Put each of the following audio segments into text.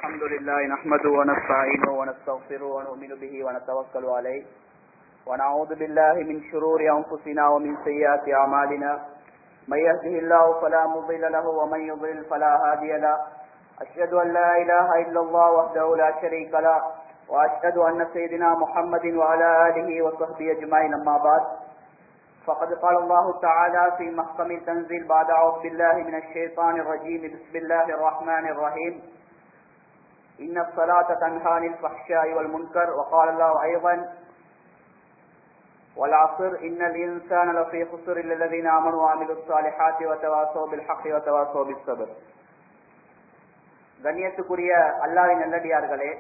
الحمد لله نحمده ونستعينه ونستغفره ونؤمن به ونتوكل عليه ونعوذ بالله من شرور أنفسنا ومن سيئات أعمالنا من يهده الله فلا مضل له ومن يضلل فلا هادي له أشهد أن لا إله إلا الله وحده لا شريك له وأشهد أن سيدنا محمد وعلى آله وصحبه أجمعين أما بعد فقد قال الله تعالى في محكم التنزيل بعد أعوذ بالله من الشيطان الرجيم بسم الله الرحمن الرحيم إن الصلاة تنهى عن الفحشاء والمنكر وقال الله أيضا والعصر إن الإنسان لفي خسر إلا الذين آمنوا وعملوا الصالحات وتواصوا بالحق وتواصوا بالصبر. கண்ணியத்துக்குரிய அல்லாஹ்வின் நல்லடியார்களே,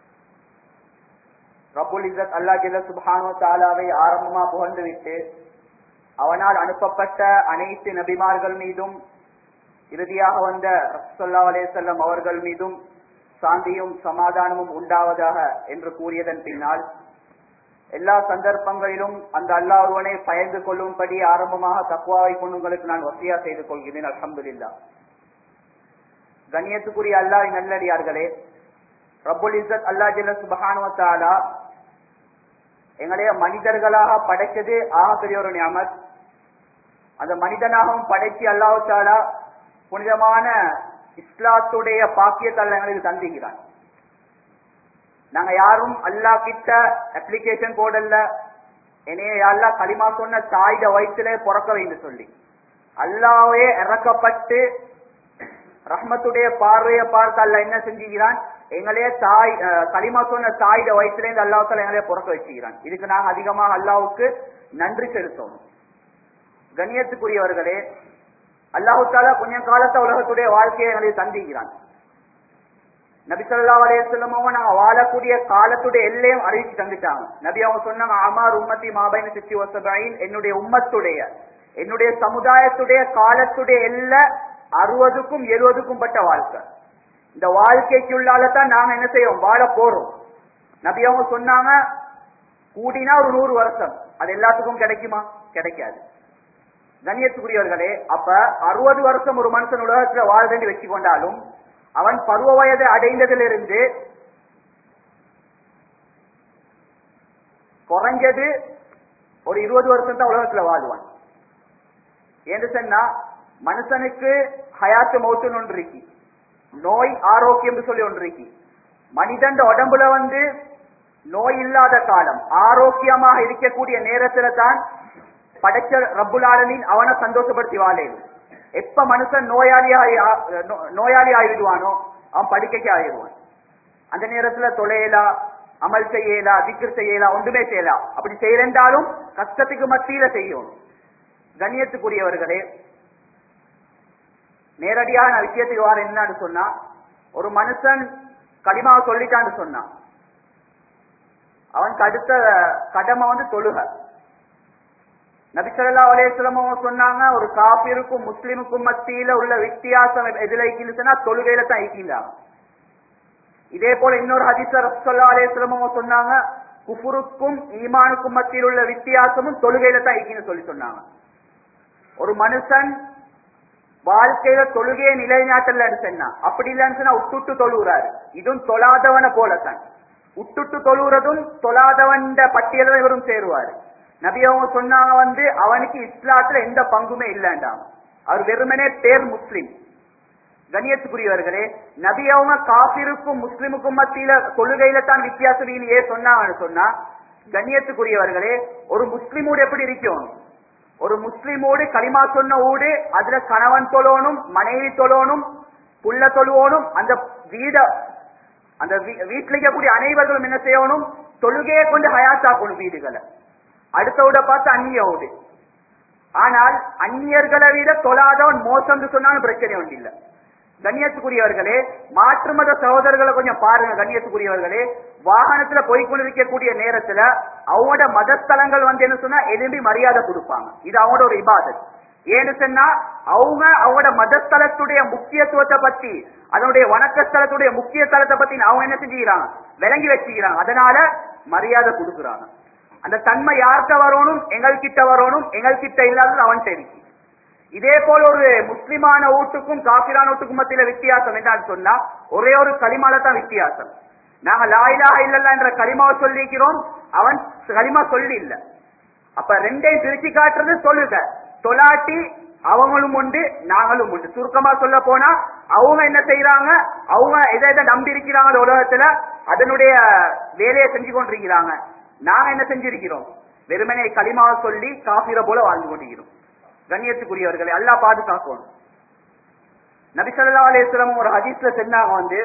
ரப்புல் இஸ்ஸத் அல்லாஹ் ஜல்ல சுப்ஹானஹு வ தஆலாவை ஆரம்பமா புகழ்ந்துவிட்டு அவனால் அனுப்பப்பட்ட அனைத்து நபிமார்கள் மீதும் இறுதியாக வந்த ஸல்லல்லாஹு அலைஹி வஸல்லம் அவர்கள் மீதும் சாந்தியும் சமாதானமும் உண்டாவதாக என்று கூறியதன் பின்னால் எல்லா சந்தர்ப்பங்களிலும் அந்த அல்லாஹ் ஒருவனை பயந்து கொள்ளும்படி ஆரம்பமாக தக்வாவை கொண்டு உங்களுக்கு நான் வசியா செய்து கொள்கிறேன். அல்ஹம்துலில்லாஹ். கண்ணியத்துக்குரிய அல்லாஹ்வின் நல்லடியார்களே, ரப்புல் இஸ்ஸத் அல்லாஹ் ஜல்ல சுப்ஹானஹு வ தஆலா எங்களைய மனிதர்களாக படைச்சது ஆகப்பெரிய ஒரு நிஅமத். அந்த மனிதனாகவும் படைச்சி அல்லாஹ் தஆலா புனிதமான இஸ்லாத்துடைய பாக்கியத்தை அல்லாஹ் எங்களுக்கு தந்திக்கிறான். நாங்க யாரும் அல்லாஹ் கிட்ட அப்ளிகேஷன் போடல, என்னைய அல்லாஹ் கலிமா சொன்ன தாயிட வயிற்றிலே பிறக்க வைன்னு சொல்லி அல்லாஹ்வே இறக்கப்பட்டு ரஹ்மத்துடைய பார்வையை பார்த்து அல்லாஹ் என்ன செஞ்சுக்கிறான், எங்களே கலிமா சொன்ன தாயிட வயிற்றிலேருந்து அல்லாஹ் தாலா எங்களே பிறக்க வச்சுக்கிறான். இதுக்கு நாங்க அதிகமாக அல்லாஹ்வுக்கு நன்றி செலுத்தணும். கண்ணியத்துக்குரியவர்களே, அல்லாஹ் தாலா கொஞ்ச காலத்தை உலகத்துடைய வாழ்க்கையை எங்களுக்கு தந்திக்கிறான். நபி ஸல்லல்லாஹு அலைஹி வஸல்லம் நாங்க வாழக்கூடிய காலத்துடைய எல்லையும் அறிவிச்சு தந்துட்டாங்க. நபி அவங்க சொன்னாங்க, அமார் உம்மத்தி மாபைன 60 வ 70, என்னுடைய உம்மத்துடைய என்னுடைய சமுதாயத்துடைய காலத்துடைய எல்லை 60க்கும் 70க்கும் பட்ட வாழ்க்கை. இந்த வாழ்க்கைக்குள்ளாலதான் நாங்க என்ன செய்வோம், வாழ போறோம். நபி அவங்க சொன்னாங்க, கூடினா ஒரு 100 வருஷம். அது எல்லாத்துக்கும் கிடைக்குமா? கிடைக்காது. கண்ணியத்துக்குரியவர்களே, அப்ப 60 வருஷம் ஒரு மனுஷன் உலகத்துல வாழ்ந்து வச்சு கொண்டாலும் அவன் பருவ வயது அடைந்ததிலிருந்து குறைஞ்சது ஒரு 20 வருஷம் தான் உலகத்துல வாழ்வான். என்று சொன்னா மனுஷனுக்கு ஹயாத்து மௌத்துன்னு ஒன்று இருக்கு, நோய் ஆரோக்கியம் சொல்லி ஒன்று இருக்கு. மனிதன் உடம்புல நோய் இல்லாத காலம், ஆரோக்கியமாக இருக்கக்கூடிய நேரத்துல தான் படைச்ச ரப்புல் ஆலமீன் அவனை சந்தோஷப்படுத்தி வாழேன். எப்ப மனுஷன் நோயாளி ஆயிடுவானோ அவன் படுக்கைக்கு ஆயிடுவான். அந்த நேரத்துல தொலையலா, அமல் செய்யலா, திக்ர் செய்யலா, ஒன்றுமே செய்யலாம். அப்படி செய்யறாலும் கஷ்டத்துக்கு மத்தியில செய்யும். கண்ணியத்துக்குரியவர்களே, நேரடியான விஷயத்துக்கு வார என்னன்னு சொன்னா, ஒரு மனுஷன் கலிமாவை சொல்லிட்டான்னு சொன்னா அவனுக்கு அடுத்த கடமை தொழுக. நபி ஸல்லல்லாஹு அலைஹி வஸல்லம் சொன்னாங்க, ஒரு காபிருக்கும் முஸ்லிமுக்கும் மத்தியில உள்ள வித்தியாசம் எதுல இருக்குன்னு தொழுகையில தான் இருக்கின்றாங்க. இதே போல இன்னொரு ஹதீஸ்ல ஸல்லல்லாஹு அலைஹி வஸல்லம் சொன்னாங்க, குஃபுருக்கும் ஈமானுக்கும் மத்தியில் உள்ள வித்தியாசமும் தொழுகையில தான் இருக்குன்னு சொல்லி சொன்னாங்க. ஒரு மனுஷன் வாழ்க்கையில தொழுகையை நிலைநாட்டல சொன்னா, அப்படி இல்லைன்னு சொன்னா உட்டுட்டு தொழுகிறாரு. இதுவும் தொழாதவனை போலத்தான். உட்டுட்டு தொழுகிறதும் தொழாதவன் பட்டியல இவரும் சேருவாரு. நபி அவங்க சொன்னாங்க, அவனுக்கு இஸ்லாத்துல எந்த பங்குமே இல்லைண்டாம், அவர் வெறுமனே பேர் முஸ்லிம். கண்ணியத்துக்குரியவர்களே, நபி அவங்க காபிருக்கும் முஸ்லிமுக்கும் மத்தியில தொழுகையில தான் வித்தியாசம் ஏன் சொன்னாங்கன்னு சொன்னா, கண்ணியத்துக்குரியவர்களே, ஒரு முஸ்லிமோடு எப்படி இருக்கும், ஒரு முஸ்லிமோடு களிமா சொன்ன ஊடு அதுல கணவன் தொழணும், மனைவி தொழணும், புள்ள தொழுவோனும், அந்த வீட்டில் இருக்கக்கூடிய அனைவர்களும் என்ன செய்யணும், தொழுகையை கொண்டு ஹயாத்தாக்கணும் வீடுகளை. அடுத்தவிட பார்த்து அந்நிய ஊடு. ஆனால் அந்நியர்களை விட தொழாதவன் மோசம் சொன்னாலும் பிரச்சனை ஒன்று இல்லை. கண்ணியத்துக்குரியவர்களே, மாற்று மத சகோதரர்களை கொஞ்சம் பாருங்க. கண்ணியத்துக்குரியவர்களே, வாகனத்துல போய்கொண்டிருக்கக்கூடிய நேரத்துல அவங்களோட மதஸ்தலங்கள் என்ன சொன்னா எழும்பி மரியாதை கொடுப்பாங்க. இது அவங்களோட ஒரு இபாதத். ஏன்னு சொன்னா அவங்களோட மதஸ்தலத்துடைய முக்கியத்துவத்தை பத்தி, அதனுடைய வணக்கஸ்தலத்துடைய முக்கியஸ்தலத்தை பத்தி அவங்க என்ன செஞ்சுக்கிறாங்க, விளங்கி வச்சுக்கிறாங்க. அதனால மரியாதை கொடுக்குறாங்க. அந்த தன்மை யார்கிட்ட வரணும், எங்கள்கிட்ட வரணும். எங்கள்கிட்ட இல்லாதது அவன் தெரியும். இதே போல ஒரு முஸ்லிமான வீட்டுக்கும் காபிரான வீட்டுக்கும் மத்தியில வித்தியாசம் என்னன்னு சொன்னா ஒரே ஒரு கலிமால தான் வித்தியாசம். நாங்க லா இலாஹ இல்லல்லாஹ் என்ற கலிமாவை சொல்லிக்கிறோம், அவன் கலிமா சொல்லி இல்ல. அப்ப ரெண்டையும் பிரிச்சு காட்டுறது தொழுக. தொலாட்டி அவங்களும் உண்டு நாங்களும் உண்டு. சுருக்கமா சொல்ல போனா அவங்க என்ன செய்யறாங்க, அவங்க எதை நம்பி இருக்கிறாங்க உலகத்துல அதனுடைய வேலையை செஞ்சு கொண்டிருக்கிறாங்க. நாங்க என்ன செஞ்சிருக்கிறோம், வெறுமனே கலிமாவை சொல்லி காபிர போல வாழ்ந்து கொண்டிருக்கிறோம். கண்ணியத்துக்குரியவர்களை அல்லாஹ் பாதுகாக்கணும். நபி ஸல்லல்லாஹு அலைஹி வஸல்லம் ஒரு ஹதீஸ்ல சொன்னாங்க,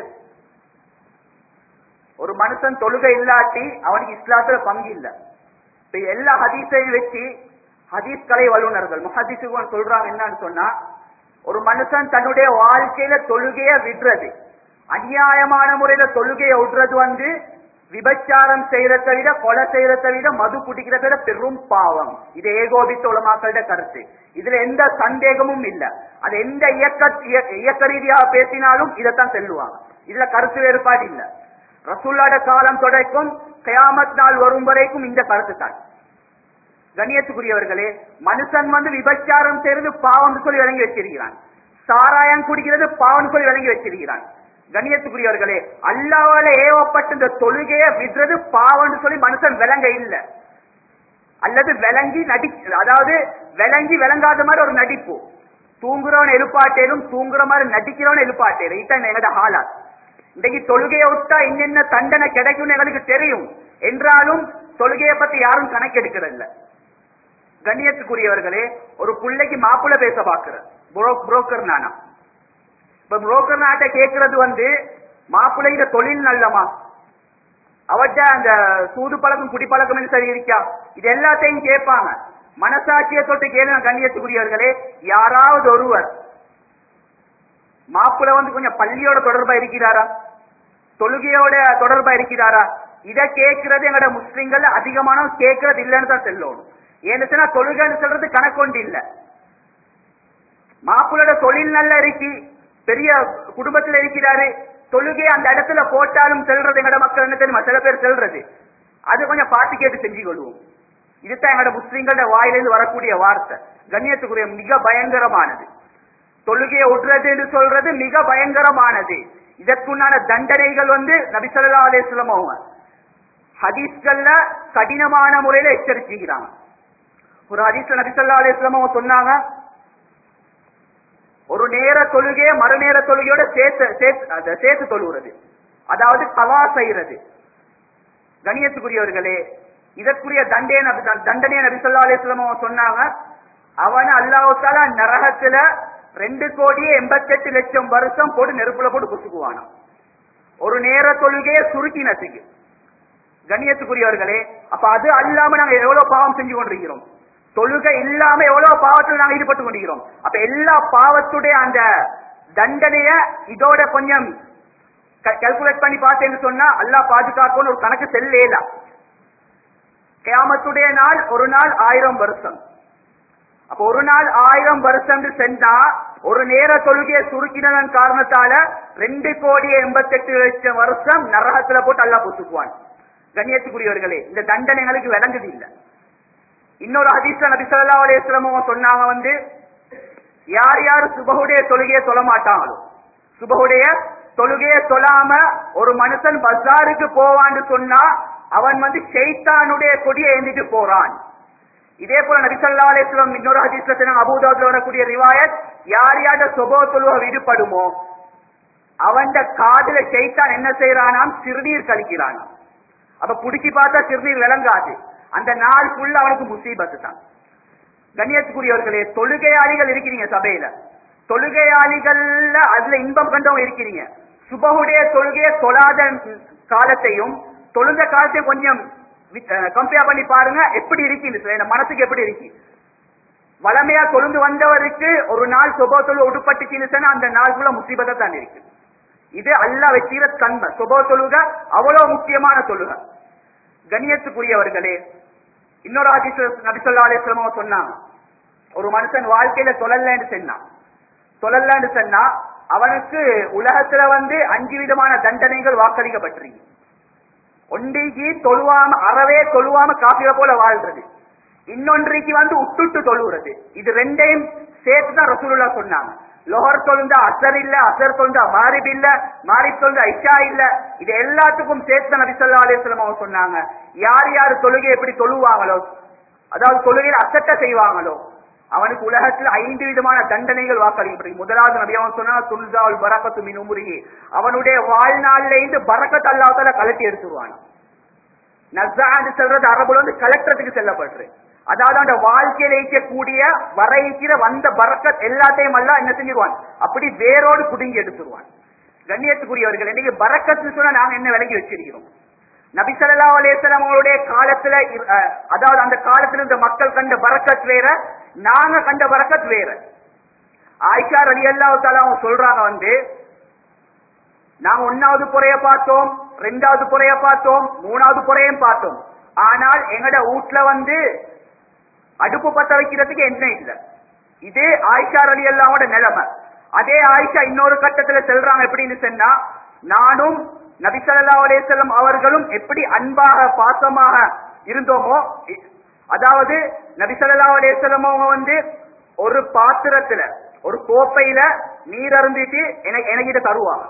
ஒரு மனுஷன் தொழுகை இல்லாட்டி அவனுக்கு இஸ்லாத்துல பங்கு இல்லை. இப்ப எல்லா ஹதீஸையும் வச்சு ஹதீஸ் கலை வல்லுநர்கள் முஹத்திஸுகள் சொல்றாங்க என்னன்னு சொன்னா, ஒரு மனுஷன் தன்னுடைய வாழ்க்கையில தொழுகைய விடுறது, அநியாயமான முறையில தொழுகைய விடுறது விபச்சாரம் செய்யறதை விட, கொலை செய்யறதை விட, மது குடிக்கிறத விட பெரும் பாவம். இது ஏகோபித்த உலமாக்களோட கருத்து. இதுல எந்த சந்தேகமும் இல்ல. அது எந்த இயக்க ரீதியாக பேசினாலும் இதைத்தான் சொல்லுவாங்க. இதுல கருத்து வேறுபாடு இல்ல. ரசூலுல்லாஹ்வுடைய காலம் தொடக்கும் கியாமத் நாள் வரும் வரைக்கும் இந்த கருத்து தான். கண்ணியத்துக்குரியவர்களே, மனுஷன் விபச்சாரம் செய்யறது பாவம் சொல்லி விளங்கி வச்சிருக்கிறான், சாராயம் குடிக்கிறது பாவம் சொல்லி விளங்கி வச்சிருக்கிறான். கண்ணியத்துக்குரியவர்களே, அல்லாஹ்வால ஏவப்பட்ட இந்த தொழுகையை விடுறது பாவம் சொல்லி மனுஷன் விளங்க இல்ல, அல்லது விளங்கி அதாவது விளங்கி விளங்காத மாதிரி ஒரு நடிப்பு. தூங்குறவன் எழுப்பாட்டேனும் தூங்குற மாதிரி நடிக்கிறவன் எழுப்பாட்டேனும். இதுதான் எங்களோட ஹாலாத். இன்னைக்கு தொழுகையை விட்டா என்னென்ன தண்டனை கிடைக்கும் எங்களுக்கு தெரியும், என்றாலும் தொழுகையை பத்தி யாரும் கணக்கெடுக்கிறதில்ல. கண்ணியத்துக்குரியவர்களே, ஒரு பிள்ளைக்கு மாப்பிள்ளை பேச பாக்குற புரோக்கர் நானா, இப்ப புரோக்கர் நாட்டை கேட்கறது மாப்பிள்ளைங்க தொழில் நல்லமா, அவட்ட அந்த சூது பழக்கம் குடிப்பழக்கம் சரி இருக்கா, இது எல்லாத்தையும் கேட்பாங்க. மனசாட்சியை தொட்டு கேளுங்க கண்ணியத்துக்குரியவர்களே, யாராவது ஒருவர் மாப்பிள்ளை கொஞ்சம் பள்ளியோட தொடர்பா இருக்கிறாரா, தொழுகையோட தொடர்பா இருக்கிறாரா, இதை கேட்கறது எங்கட முஸ்லிம்கள் அதிகமான கேட்கறது இல்லைன்னு தான் சொல்லணும். ஏன்னு தொழுகைன்னு சொல்றது கணக்கொண்டு இல்ல. மாப்பிள்ளோட தொழில் நல்லா இருக்கி, பெரிய குடும்பத்துல இருக்கிறாரு, தொழுகை அந்த இடத்துல போட்டாலும் செல்றது எங்கட மக்கள் என்ன தெரியுமா, சில பேர் செல்றது அது கொஞ்சம் பார்த்து கேட்டு செஞ்சு கொள்வோம். இதுதான் எங்கட முஸ்லிம்களோட வாயிலிருந்து வரக்கூடிய வார்த்தை. கண்ணியத்துக்குரிய மிக பயங்கரமானது. தொழுகையை விடுறது என்று சொல்றது மிக பயங்கரமானது. இதற்குண்டான தண்டனைகள் நபி ஸல்லல்லாஹு அலைஹி வஸல்லம் அவங்க ஹதீஸ்கள்ல கடினமான முறையில எச்சரிக்கிறாங்க. ஒரு ஹதீஸ்ல நபி ஸல்லல்லாஹு அலைஹி வஸல்லம் அவங்க சொன்னாங்க, ஒரு நேர தொழுகையை மறுநேர தொழுகையோட சேர்த்து தொழுகிறது, அதாவது கவா செய்யறது. கண்ணியத்துக்குரியவர்களே, இதற்குரிய தண்டனையை நபி ஸல்லல்லாஹு அலைஹி வஸல்லம் அவங்க சொன்னாங்க, அவன் அல்லாஹ் தஆலா நரகத்துல 2,88,00,000 வருஷம் போட்டு நெருப்புல போட்டு குசுக்குவானா, ஒரு நேர தொழுகையை சுருக்கினத்துக்கு. கண்ணியத்துக்குரியவர்களே, அப்ப அது அல்லாம நாங்க எவ்வளவு பாவம் செஞ்சு கொண்டிருக்கிறோம், தொழுகை இல்லாம எவ்வளவு பாவத்தில் நாங்க ஈடுபட்டு கொண்டிருக்கிறோம். அப்ப எல்லா பாவத்துடைய அந்த தண்டனைய இதோட கொஞ்சம் கால்குலேட் பண்ணி பார்த்தேன்னு சொன்னா அல்லாஹ் பாதுகாக்கணும் ஒரு கணக்கு செல்லேல. கியாமத்துடைய நாள் ஒரு நாள் 1000 வருஷம். அப்ப ஒரு நாள் 1000 வருஷம் சென்றா ஒரு நேர தொழுகையை சுருக்கினதன் காரணத்தால 2,88,00,000 வருஷம் நரகத்துல போட்டு அல்லாஹ் புசுக்குவான். கண்ணியத்துக்குரியவர்களே, இந்த தண்டனை எங்களுக்கு விளங்குது இல்ல. இன்னொரு ஹதீஸ்ல நபி ஸல்லல்லாஹு அலைஹி வஸல்லம் சொன்னாங்க, யார் யார் சுபஹுடைய தொழுகையை தொழ மாட்டாங்களோ, சுபஹுடைய தொழுகையை தொழாம ஒரு மனுஷன் பஜாருக்கு போவான்னு சொன்னா அவன் ஷைத்தானுடைய கொடியை ஏந்திட்டு போறான். இதே போல நபி ஸல்லல்லாஹு அலைஹி வஸல்லம் இன்னொரு ஹதீஸ்ல சொன்னாங்க, அபூ தாவூத்ல வரக்கூடிய ரிவாயத், யார் யார்ட சுபஹ் தொழுகை விடுபடுமோ அவன் காதுல ஷைத்தான் என்ன செய்யறானாம், சிறுநீர் கழிக்கிறானாம். அப்ப புடிச்சு பார்த்தா சிறுநீர் விளங்காது, அந்த நாள் ஃபுல்லா அவனுக்கு முசீபத்து தான். கண்ணியத்துக்குரியவர்களே, தொழுகையாளிகள் இருக்கிறீங்க சபையில, தொழுகையாளிகள்ல அதுல இன்பம் கண்டவங்க இருக்கிறீங்க. சுபஹுடைய தொழுகையை தொழாத காலத்தையும் தொழுந்த காலத்தையும் கொஞ்சம் கம்பேர் பண்ணி பாருங்க, எப்படி இருக்கு மனசுக்கு எப்படி இருக்கு. வளமையா தொழுந்து வந்தவருக்கு ஒரு நாள் சுபஹ் தொழுகை உடுப்பட்டுச்சுன்னு அந்த நாளுக்குள்ள முசீபத்தை தான் இருக்கு. இது அல்லாஹ் வச்சிர தன்மை. சுபஹ் தொழுகை அவ்வளவு முக்கியமான தொழுகை. கண்ணியத்துக்குரியவர்களே, இன்னொரு ஹதீஸ் நபி ஸல்லல்லாஹு அலைஹி வஸல்லம் சொன்னாங்க, ஒரு மனுஷன் வாழ்க்கையில தொழலன்னு சொன்னா அவனுக்கு உலகத்துல 5 விதமான தண்டனைகள் வாக்களிக்கப்பட்டிருக்கு. ஒன்றைக்கு தொழுவாம, அறவே தொழுவாம காபிர போல வாழ்றது, இன்னொன்றைக்கு விட்டுட்டு தொழுகிறது. இது ரெண்டையும் சேர்த்துதான் ரசூலுல்லாஹ் சொன்னாங்க. லொஹர் தொழுந்தா அசர் இல்ல, அசர் தொழுந்தா மாரிப் இல்ல, மாரிப் தொழுந்தா இஷா இல்ல, இது எல்லாத்துக்கும் சேர்த்து நபி ஸல்லல்லாஹு அலைஹி வஸல்லம் அவங்க சொன்னாங்க. யார் யார் தொழுகை எப்படி தொழுவாங்களோ, அதாவது தொழுகையில் அசட்ட செய்வாங்களோ, அவனுக்கு உலகத்தில் 5 விதமான தண்டனைகள் வாக்களிக்கப்படும். முதலாவது நபி அவங்க சொன்னாங்க, துல்சால் பரக்கத்து மின் உம்ரிஹி, அவனுடைய வாழ்நாள்ல இருந்து பரக்கத் அல்லாஹ் தஆலா கலட்டி எடுத்துருவான். நஸான்னு சொல்றது அரபுல வந்து கலெக்டருக்கு செல்லப்படுறது. அதாவது அந்த வாழ்க்கையில இருக்கக்கூடிய வரைக்கிற வந்த பரக்கத் எல்லாத்தையும் அல்லாஹ் என்ன செஞ்சிருவான், அப்படி வேரோடு குடுங்கி எடுத்துருவான். கண்ணியத்துக்குரியவர்கள், இன்னைக்கு பரக்கத்னு சொன்னா நாங்க என்ன விளங்கி வச்சிருக்கிறோம்? நபி ஸல்லல்லாஹு அலைஹி வஸல்லம் அவங்களுடைய காலத்துல, அதாவது அந்த காலத்துல இந்த மக்கள் கண்ட பரக்கத் வேற, நாங்க கண்ட பரக்கத் வேற. ஆயிஷா ரலியல்லாஹு தஆலா அவங்க சொல்றாங்க வந்து, நாங்க 1வது புறைய பார்த்தோம், 2வது புறைய பார்த்தோம், 3வது புறையும் பார்த்தோம். ஆனால் எங்கட வீட்டுல வந்து அடுப்பு பத்த வைக்கிறதுக்கு என்ன இல்லை. இது ஆயிஷா ரலியல்லாஹுவோட நிலைமை. அதே ஆயிஷா இன்னொரு கட்டத்துல சொல்றாங்க எப்படின்னு சொன்னா, நானும் நபி ஸல்லல்லாஹு அலைஹி வஸல்லம் அவர்களும் எப்படி அன்பாக பாசமாக இருந்தோமோ, அதாவது நபி ஸல்லல்லாஹு அலைஹி வஸல்லம் அவங்க வந்து ஒரு பாத்திரத்துல ஒரு கோப்பையில நீர் அருந்திட்டு எனக்கு தருவாங்க.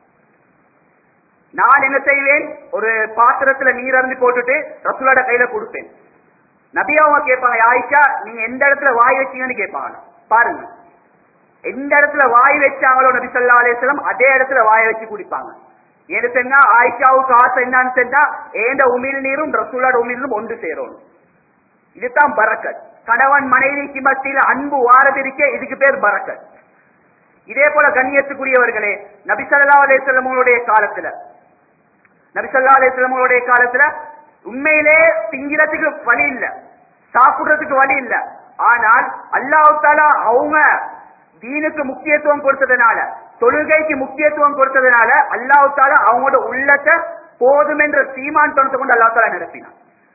நான் என்ன செய்வேன், ஒரு பாத்திரத்துல நீர் அருந்தி போட்டுட்டு ரசூலோட கையில கொடுப்பேன். நபி அவங்க கேட்பாங்க, ஆயிஷா நீங்க எந்த இடத்துல வாய் வச்சீங்கன்னு கேட்பாங்க. பாருங்க, எந்த இடத்துல வாய் வச்சாங்களோ நபி ஸல்லல்லாஹு அலைஹி வஸல்லம் அதே இடத்துல வாய் வச்சு குடிப்பாங்க. ஏன்னு சொன்னா ஆயிஷாவுக்கு ஆசை என்னன்னு சொன்னா, ஏண்ட உமிழ் நீரும் ரசூலோட உமிழ் நீரும் ஒன்று சேரும். இதுதான் பரக்கத். கணவன் மனைவிக்கு மத்தியில அன்பு வாரதிருக்க, இதுக்கு பேர் பரக்கத். இதே போல கண்ணியத்துக்குரியவர்களே, நபி ஸல்லல்லாஹு அலைஹி வஸல்லம் அவங்களுடைய காலத்துல, நபி ஸல்லல்லாஹு அலைஹி வஸல்லம் அவங்களுடைய காலத்துல உண்மையிலே திங்கிறதுக்கு வழி இல்ல, சாப்பிடுறதுக்கு வழி இல்ல. ஆனால் அல்லாஹ் தஆலா அவங்க தீனுக்கு முக்கியத்துவம் கொடுத்ததுனால, தொழுகைக்கு முக்கியத்துவம் கொடுத்ததுனால அல்லாஹ் தஆலா அவங்களோட உள்ளத்தை போதும் என்ற சீமான் தனத்தை கொண்டு அல்லாஹ் தஆலா நிரப்பினான்.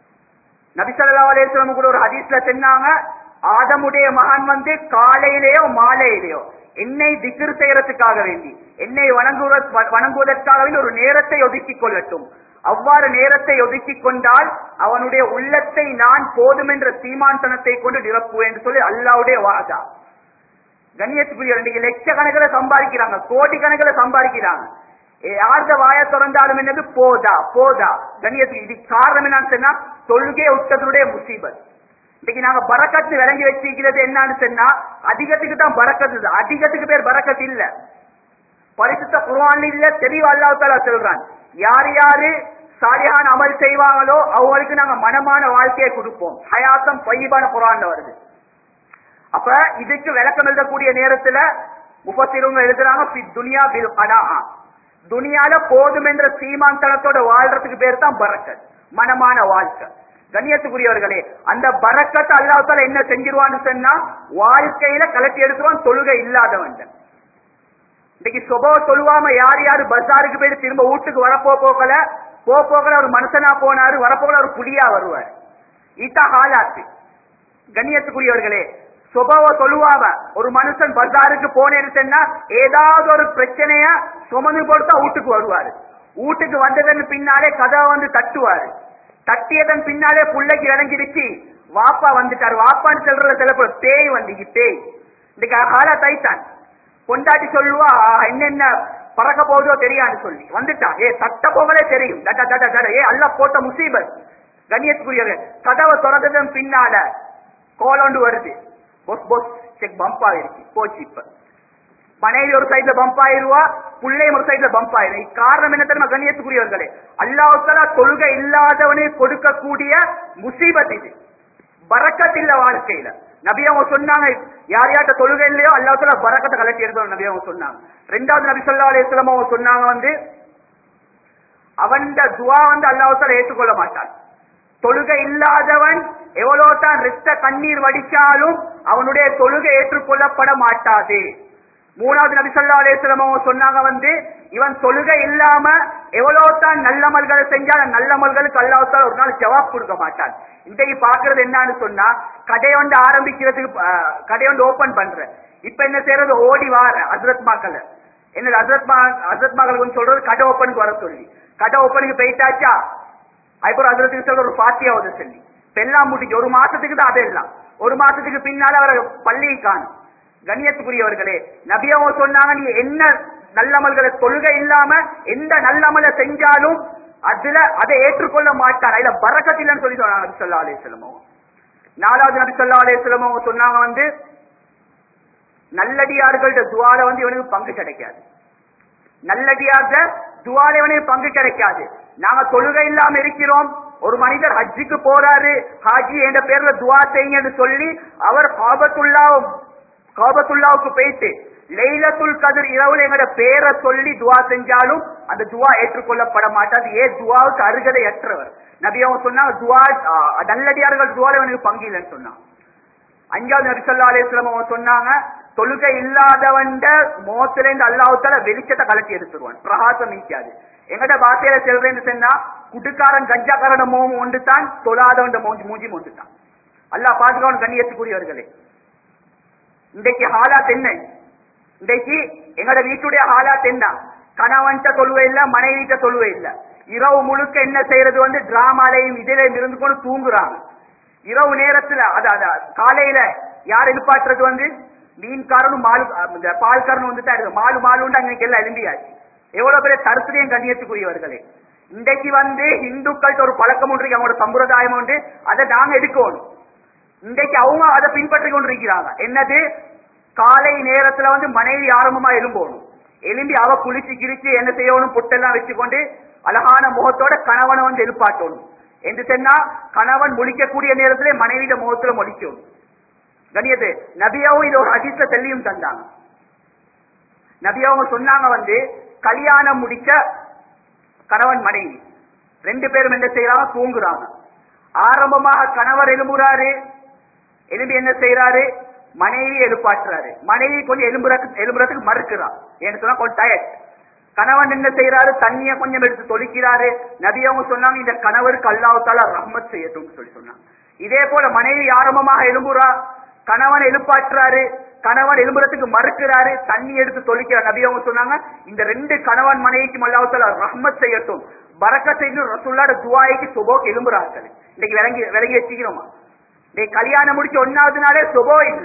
நபி ஸல்லல்லாஹு அலைஹி வஸல்லம் கூட ஒரு ஹதீஸ்ல சொன்னாங்க, ஆதமுடைய மகன் வந்து காலையிலேயோ மாலையிலேயோ என்னை திக்ர் செய்யறதுக்காக வேண்டி, என்னை வணங்குவதற்காக வேண்டி ஒரு நேரத்தை ஒதுக்கிக் கொள்ளட்டும். அவ்வாறு நேரத்தை ஒதுக்கிக் கொண்டால் அவனுடைய உள்ளத்தை நான் போதும் என்ற சீமான்தனத்தை கொண்டு நிரப்புவேன் என்று சொல்லி அல்லாஹ்வுடைய வாதா. கண்ணியத்துக்குரிய லட்சக்கணக்கில் சம்பாதிக்கிறாங்க, கோடி கணக்கில் சம்பாதிக்கிறாங்க. யார்த வாய திறந்தாலும் என்னது போதா போதா. கண்ணியத்துக்கு இது காரணம் என்னன்னு சொன்னா, தொழுகை விட்டதனுடைய முசீபத். இன்னைக்கு நாங்க பரக்கத்து விளங்கி வச்சிருக்கிறது என்னன்னு சொன்னா, அதிகத்துக்கு தான் பரக்கத்து, அதிகத்துக்கு பேர் பரக்கத்து இல்ல. பரிசுத்த குர்ஆன்ல இல்ல, தெளிவா அல்லாஹ் தஆலா சொல்றான், யார் யாரு சாலிஹான அமல் செய்வாங்களோ அவங்களுக்கு நாங்க மனமான வாழ்க்கையை கொடுப்போம். ஹயாத்தம் பையிபான குர்ஆன்ல வருது. அப்ப இதுக்கு விளக்கம் எழுதக்கூடிய நேரத்துல முஃபஸ்ஸிரூன் எழுதுறாங்க, ஃபி துன்யா பில் கனாஅ, துனியால போதும் என்ற சீமாந்தனத்தோட வாழ்றதுக்கு பேர் தான் பரக்கத், மனமான வாழ்க்கை. கண்ணியத்துக்குரியவர்களே, அந்த பரக்கத்தை அல்லாஹ் தஆலா என்ன செஞ்சிருவான்னு சொன்னா, வாழ்க்கையில கலட்டி எடுத்துருவான் தொழுகை இல்லாதவன். இன்னைக்கு சுபவ தொழுவாம யார் யாரு பஜாருக்கு போயிட்டு திரும்ப வீட்டுக்கு வரப்போகல ஒரு மனுஷனா போனாரு, வரப்போகல ஒரு புலியா வருவார். இதான் ஹாலாத்து. கண்ணியத்துக்குரியவர்களே, சுபவ தொழுவாம ஒரு மனுஷன் பஜாருக்கு போனேன்னு சொன்னா ஏதாவது ஒரு பிரச்சனைய சுமந்து போட்டு வீட்டுக்கு வருவாரு. வீட்டுக்கு வந்ததன் பின்னாலே கதவை வந்து தட்டுவாரு. தட்டியதன் பின்னாலே புள்ளைக்கு இறங்கிடுச்சு, வாப்பா வந்துட்டாரு. வாப்பான்னு சொல்றத சில பேய் வந்து பேய். இன்னைக்கு ஹாலா தைத்தான். கொண்டாட்டி சொல்லுவா, என்னென்ன பறக்க போகுதோ தெரியாது சொல்லி வந்துட்டா. தட்ட போகலே தெரியும், தட்ட தட்ட தட. அல்லாஹ் போட்ட முசீபத். கண்ணியத்துக்குரியவர்கள், கதவை திறந்ததன் பின்னால கோலோண்டு வருது, பொஸ் பொஸ் செக் பம்ப் ஆயிருக்கு, போச்சு. இப்ப மனைவி ஒரு சைட்ல பம்ப் ஆயிருவா, பிள்ளையும் ஒரு சைட்ல பம்ப் ஆயிரும். காரணம் என்ன தெரியுமா கண்ணியத்துக்குரியவர்களே, அல்லாஹ் தஆலா தொழுகை இல்லாதவனே கொடுக்கக்கூடிய முசீபத் இது. பரக்கத் இல்ல வாழ்க்கையில. நபி அவங்க சொன்னாங்க, யார் யார்ட்ட தொழுகை இல்லையோ அல்லாஹ் தஆலா பரக்கத்தை கலட்டி எடுக்கணும் நபி அவங்க சொன்னாங்க. ரெண்டாவது நபி ஸல்லல்லாஹு அலைஹி வஸல்லம் அவங்க சொன்னாங்க வந்து, அவன் துஆ வந்து அல்லாஹ் தஆலா ஏற்றுக்கொள்ள மாட்டான். தொழுகை இல்லாதவன் எவ்வளவு தான் ரத்த கண்ணீர் வடிச்சாலும் அவனுடைய தொழுகை ஏற்றுக்கொள்ளப்பட மாட்டாது. மூணாவது நபி ஸல்லல்லாஹு அலைஹி வஸல்லம் அவங்க சொன்னாங்க வந்து, இவன் தொழுகை இல்லாம எவ்வளவு தான் நல்லமல்களை செஞ்சாலும் நல்லமல்களுக்கு அல்லாஹ் தஆலா ஒரு நாள் ஜவாப் கொடுக்க மாட்டான். இன்றைக்கு பாக்குறது என்னன்னு சொன்னா, கடை ஒன்று ஆரம்பிக்கிறதுக்கு, கடை ஒன்று ஓபன் பண்ற, இப்ப என்ன செய்யறது, ஓடி வார ஹஜ்ரத் மாக்கள், என்ன ஹஜ்ரத் மாக்கள் சொல்றது கடை ஓப்பனுக்கு வர சொல்லி, கடை ஓப்பனுக்கு போயிட்டாச்சா அதுக்கப்புறம் ஹஜ்ரத்துக்கு சொல்ற ஒரு பாத்தியாவது சொல்லி எல்லாம் முடிச்சு ஒரு மாசத்துக்கு தான். அதெல்லாம் ஒரு மாசத்துக்கு பின்னால அவரை பள்ளியை காணும். கண்ணியத்துக்குரியவர்களே, நபி அவங்க சொன்னாங்க, நீ என்ன நல்லமல்களை தொழுகை இல்லாம எந்த நல்லமலை செஞ்சாலும் அதை ஏற்றுக்கொள்ள மாட்டான், அதுல பரக்கத் இல்லைன்னு சொல்லி சொன்னாங்க நபி ஸல்லல்லாஹு அலைஹி வஸல்லம். நாலாவது நபி ஸல்லல்லாஹு அலைஹி வஸல்லம் அவங்க சொன்னாங்க, நல்லடியார்களோட துஆல இவனுக்கு பங்கு கிடைக்காது. நல்லடியார்கள் துஆல இவனுக்கு பங்கு கிடைக்காது. நாங்க தொழுகை இல்லாம இருக்கிறோம், ஒரு மனிதர் ஹஜ்ஜுக்கு போறாரு, ஹாஜி என்ற பேர்ல துஆ செய்யுங்கன்னு சொல்லி அவர் காபத்துல்லாவுக்கு போயிட்டு லைலத்துல் கத்ர் இரவுல எங்கட பேரை சொல்லி துஆ செஞ்சாலும் அந்த துஆ ஏற்றுக்கொள்ளப்பட மாட்டாது. துஆவுக்கு அருகதை அற்றவர். நபி அவங்க சொன்னாங்க, துஆ நல்லடியார்கள் துஆல இவனுக்கு பங்கு இல்லைன்னு சொன்னாங்க. அஞ்சாவது நபி ஸல்லல்லாஹு அலைஹி வஸல்லம் அவங்க சொன்னாங்க, தொழுகை இல்லாதவண்ட மோத்துல இருந்து அல்லாஹ் தஆலா வெளிச்சத்தை கலட்டி எடுத்துருவான், பிரகாசம் நீக்காது. எங்கட பாஷையில செல்றேன்னு சொன்னா, குடுக்காரன் கஞ்சாக்காரன மோகம் ஒன்று தான், தொழாதவண்ட மூஞ்சி ஒன்று தான். அல்லாஹ் பாதுகாவன். கண்ணியத்துக்குரியவர்களே, இன்றைக்கு ஹாலாத் என்ன? இன்றைக்கு எங்கட வீட்டுடைய ஹாலாத் என்ன? கணவன்கிட்ட தொழுவை இல்ல, மனைவிட்ட தொழுவை இல்ல. இரவு முழுக்க என்ன செய்யறது, டிராமாலையும் இதிலையும் இருந்து கொண்டு தூங்குறாங்க. இரவு நேரத்துல காலையில யார் எழுப்பாட்டுறது, மீன்காரனும் பால்காரனும் வந்துட்டா மாலுண்டா அன்னைக்கு எல்லாம் எழும்பியாச்சு. எவ்வளவு பெரிய தரிசனம். கண்ணியத்துக்குரியவர்களே, இன்றைக்கு இந்துக்கள்கிட்ட ஒரு பழக்கம் ஒன்று, அவங்களோட சம்பிரதாயம் ஒன்று, அதை நாங்க எடுக்கணும். இன்றைக்கு அவங்க அதை பின்பற்றி கொண்டிருக்கிறாங்க. என்னது, காலை நேரத்துல மனைவி ஆரம்பமா எழும்பணும், எழும்பி அவ குளிச்சு கிழிச்சு என்ன செய்யணும், பொட்டெல்லாம் வச்சுக்கொண்டு அழகான முகத்தோட கணவனை எழுப்பாட்டணும் என்று சொன்னா, கணவன் முழிக்கக்கூடிய நேரத்திலே மனைவியிட முகத்துல மொழிக்கணும். கண்ணியது நபியாவும் இது ஒரு ஹதீஸ்ல தெளிவும் தந்தாங்க. நபியாவும் சொன்னாங்க, கல்யாணம் முடிக்க கணவன் மனைவி ரெண்டு பேரும் என்ன செய்யறாங்க, தூங்குறாங்க. ஆரம்பமாக கணவர் எழும்புறாரு, எழும்பி என்ன செய்யறாரு, மனைவி எழுப்பாட்டுறாரு. மனைவி கொஞ்சம் எழும்புறதுக்கு மறுக்கிறார், ஏன்னு சொன்னா கொஞ்சம் டயர்ட். கணவன் என்ன செய்யறாரு, தண்ணிய கொஞ்சம் எடுத்து தொளிக்கிறாரு. நபி அவங்க சொன்னாங்க, இந்த கணவருக்கு அல்லாஹ் தஆலா ரஹ்மத் செய்யட்டும் சொல்லி சொன்னாங்க. இதே போல மனைவி ஆரம்பமாக எழும்புறா, கணவன் எழுப்பாட்டுறாரு, கணவன் எழும்புறதுக்கு மறுக்கிறாரு, தண்ணி எடுத்து தொளிக்கிறார். நபி அவங்க சொன்னாங்க, இந்த ரெண்டு கணவன் மனைவிக்கும் அல்லாஹ் தஆலா ரஹ்மத் செய்யட்டும், பரக்கத் செய்யணும். ரசூலுல்லாஹ்வுடைய துஆய்க்கு சுபோக்கு எழும்புறார்கள். இன்னைக்கு விளங்கி வச்சுக்கிறோமா? கல்யாணம் முடிச்சு 1வது நாளே சுபோ இல்ல,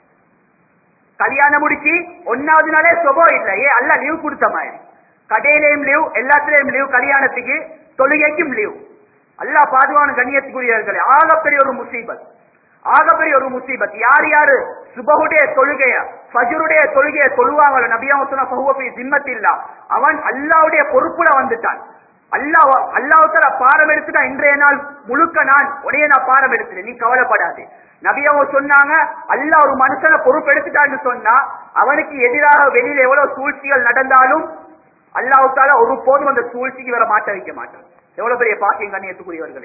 கல்யாணம் முடிச்சு 1வது நாளே சுபோ இல்ல. அல்ல லீவ் கொடுத்த மாதிரி, கடையிலையும் லீவ், எல்லாத்திலையும் லீவ், கல்யாணத்துக்கு தொழுகைக்கும் லீவ். அல்லாஹ் பாதுகாவன். கண்ணியத்துக்குரியவர்களே, ஆகப்பெரிய ஒரு முசீபத், ஆகப்பெரிய ஒரு முசீபத். யாரு சுபஹுடைய தொழுகைய, ஃபஜ்ருடைய தொழுகைய தொழுவாங்களோ, நபியாவும் சொன்ன ஃபஹுவ ஃபீ ஸிம்மத்தில்லாஹ், அவன் அல்லாஹ்வுடைய பொறுப்புல வந்துட்டான். அல்லாஹ் தஆலா பாரம் எடுத்துட்டா, இன்றைய நாள் முழுக்க நான் பாரம் எடுத்துட்டேன், நீ கவலைப்படாது. நபியாவோ சொன்னாங்க, அல்லாஹ் ஒரு மனுஷனை பொறுப்பு எடுத்துட்டான்னு சொன்னா, அவனுக்கு எதிராக வெளியில எவ்வளவு சூழ்ச்சிகள் நடந்தாலும் அல்லாஹ் தஆலா ஒரு போதும் அந்த சூழ்ச்சிக்கு வர மாட்ட வைக்க மாட்டான். எவ்வளவு பெரிய பாக்கியம். கண்ணியத்துக்குரியவர்களே,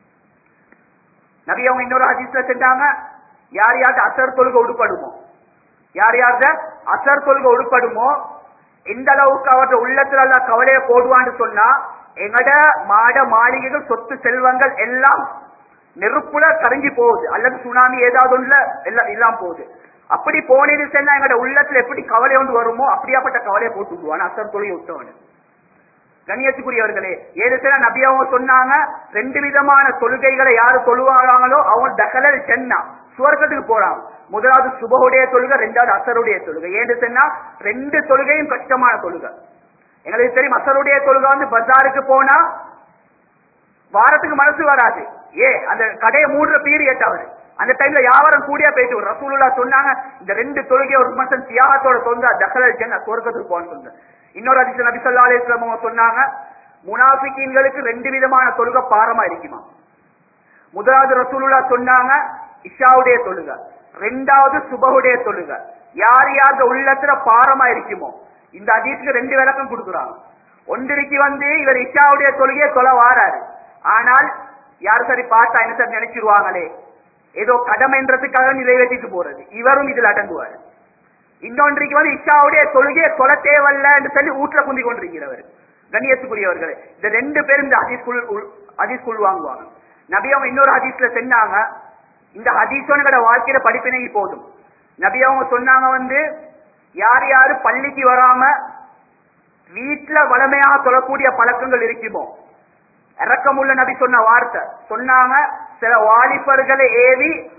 நபியாவும் இன்னொரு ஹதீஸ்ல செஞ்சாங்க, யார் யாருக்கு அசர் தொழுகை உடுப்படுமோ, யார் யாருக்கு அசர் தொழுகை உடுப்படுமோ, எந்த அளவுக்கு அவற்றை உள்ளத்துல எல்லாம் கவலையை போடுவான்னு சொன்னா, எங்கட மாட மாளிகைகள் சொத்து செல்வங்கள் எல்லாம் நெருப்புல கரைஞ்சி போகுது, அல்லது சுனாமி ஏதாவது ஒண்ணுல எல்லாம் இல்லாம போகுது. அப்படி போனது சொன்னா எங்கட உள்ளத்துல எப்படி கவலை ஒன்று வருமோ அப்படியாப்பட்ட கவலையை போட்டு விடுவான் அசர் தொழுகை விட்டவனு. கண்ணியத்துக்குரியவர்களே, ஏழு சில நபியாவும் சொன்னாங்க, 2 விதமான தொழுகைகளை யாரு தொழுவாங்களோ அவங்க தகலல் ஜன்னா, சுவர்க்கத்துக்கு போறாங்க. முதலாவது சுபஹுடைய தொழுகை, 2வது அசருடைய தொழுகை. ஏன்னு சொன்னா 2 தொழுகையும் கஷ்டமான தொழுகை. எங்களுக்கு தெரியும், அசருடைய தொழுகை பஜாருக்கு போனா வாரத்துக்கு மனசு வராது. அந்த கடையை மூடுற பீரியட் அவரு, அந்த டைம்ல வியாபாரம் கூடியா போயிட்டு ரசூலுல்லாஹ் சொன்னாங்க, இந்த 2 தொழுகையை ஒரு மனுஷன் தியாகத்தோட தொழுதா தகலல் ஜன்னா, சுவர்க்கத்துக்கு போன்னு சொன்னாங்க. இன்னொரு ஹதீஸ்ல நபி ஸல்லல்லாஹு அலைஹி வஸல்லம் சொன்னாங்க, முனாஃபிகீன்களுக்கு 2 விதமான தொழுகை பாரமா இருக்குமா. முதலாவது ரசூலுல்லாஹ் சொன்னாங்க இஷாவுடைய தொழுகை, 2வது சுபஹுடைய தொழுகை. யார் யார் உள்ளத்துல பாரமா இருக்குமோ, இந்த ஹதீஸ்க்கு 2 விளக்கம் கொடுக்குறாங்க. ஒன்றிற்கு இவர் இஷாவுடைய தொழுகையை தொலை வாராரு, ஆனால் யார் சரி பார்த்தா என்ன சார் நினைச்சிருவாங்களே, ஏதோ கடமைன்றதுக்காக நிறைவேற்றிட்டு போறது, இவரும் இதுல அடங்குவார். இன்னொன்றைக்கு இஷாவுடைய தொழுகையை தொலை தேவல்ல என்று சொல்லி வீட்டுல குந்தி கொண்டிருக்கிறவர். கண்ணியத்துக்குரியவர்களே, இந்த 2 பேரும் இந்த ஹதீஸ்குள் வாங்குவாங்க. நபியாவும் இன்னொரு ஹதீஸ்ல சொன்னாங்க, இந்த ஹதீஸோட வாழ்க்கையில படிப்பினை போதும். நபியாவும் சொன்னாங்க, யார் யாரு பள்ளிக்கு வராம வீட்டுல வளமையாக தொழக்கூடிய பழக்கங்கள் இருக்குமோ, இறக்கமுள்ள நபி சொன்ன வார்த்தை சொன்னாங்க, சில வாலிபர்களை ஏவி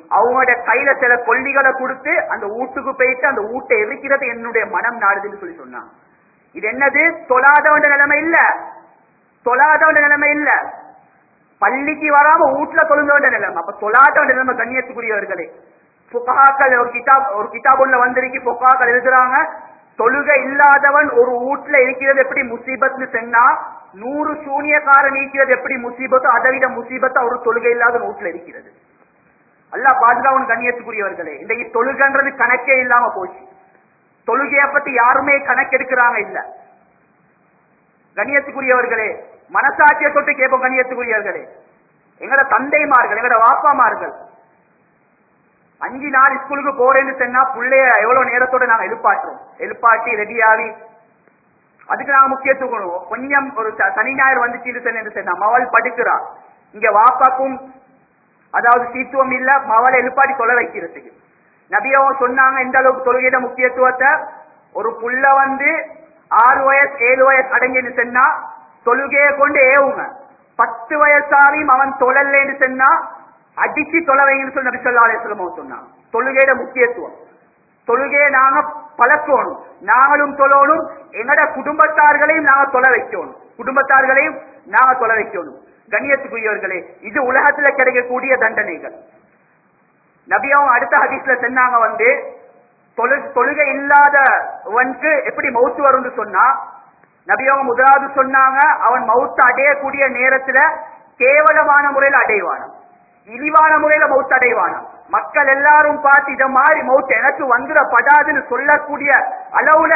அவங்களோட கையில சில கொல்லிகளை கொடுத்து அந்த வீட்டுக்கு போயிட்டு அந்த வீட்டை எரிக்கிறது என்னுடைய மனம் நாடுதுன்னு சொல்லி சொன்னாங்க. இது என்னது? தொழாதவண்ட நிலைமை இல்ல, தொழாதவண்ட நிலைமை இல்ல, பள்ளிக்கு வராம வீட்டுல தொழுந்தவண்ட நிலைமை. அப்ப தொழாதவண்ட நிலைமை. கண்ணியத்துக்குரியவர்களே, புகாக்கள் ஒரு கிதாப் ஒண்ணு வந்திருக்கு. புகாக்கள் எழுதுறாங்க, தொழுகை இல்லாதவன் ஒரு வீட்டுல இருக்கிறது எப்படி முசீபத்னு சொன்னா, 100 சூனியக்காரன் இருக்கிறது எப்படி முசீபத்தோ அதை விட முசீபத்தா ஒரு தொழுகை இல்லாத வீட்டுல இருக்கிறது. அல்லாஹ் பாதுகாவன். கண்ணியத்துக்குரியவர்களே, இன்றைக்கு தொழுகன்றது கணக்கே இல்லாம போச்சு. தொழுகைய பத்தி யாருமே கணக்கெடுக்கிறாங்க இல்ல. கண்ணியத்துக்குரியவர்களே, மனசாட்சியை தொட்டு கேட்போம். கண்ணியத்துக்குரியவர்களே, எங்கட தந்தைமார்கள், எங்கட வாப்பாமார்கள் 5 நாள் ஸ்கூலுக்கு போறேன்னு சொன்னா பிள்ளைய எவ்வளவு நேரத்தோட நாங்க எழுப்பாட்டி ரெடியாவி அதுக்கு நாங்க முக்கியத்துவம் கொடுவோம். கொஞ்சம் ஒரு சனி ஞாயிறு வந்துச்சு சொன்னா மவள் படுக்கிறா, இங்க வாப்பாக்கும் அதாவது சீத்துவம் இல்ல மவளை எழுப்பாட்டி தொலை வைக்கிறதுக்கு. நபியவும் சொன்னாங்க எந்த அளவுக்கு தொழுகையிட முக்கியத்துவத்தை. ஒரு புள்ள 6 வயசு 7 வயசு அடைஞ்சுன்னு சொன்னா தொழுகையை கொண்டு ஏவுங்க. 10 வயசாவையும் அவன் தொழல்லேன்னு சொன்னா அடிச்சு தொலைவைங்கன்னு சொல்லி நபி ஸல்லல்லாஹு அலைஹி வஸல்லம் சொன்னாங்க. தொழுகையிட முக்கியத்துவம். தொழுகையை நாங்க பழக்கணும், நாங்களும் தொழணும், எங்கட குடும்பத்தார்களையும் நாங்க தொலை வைக்கணும், குடும்பத்தார்களையும் நாங்க தொலை வைக்கணும். கண்ணியத்துக்குரியவர்களே, இது உலகத்துல கிடைக்கக்கூடிய தண்டனைகள். நபியாவும் அடுத்த ஹதீஸ்ல சொன்னாங்க தொழுகை இல்லாதவனுக்கு எப்படி மௌத்து வரும்னு சொன்னா, நபியாவும் முதலாவது சொன்னாங்க அவன் மௌத்து அடையக்கூடிய நேரத்துல கேவலமான முறையில் அடைவான, இழிவான முறையில மௌத்து அடைவான. மக்கள் எல்லாரும் பார்த்து இத மாதிரி மௌத்து எனக்கு வந்துடப்படாதுன்னு சொல்லக்கூடிய அளவுல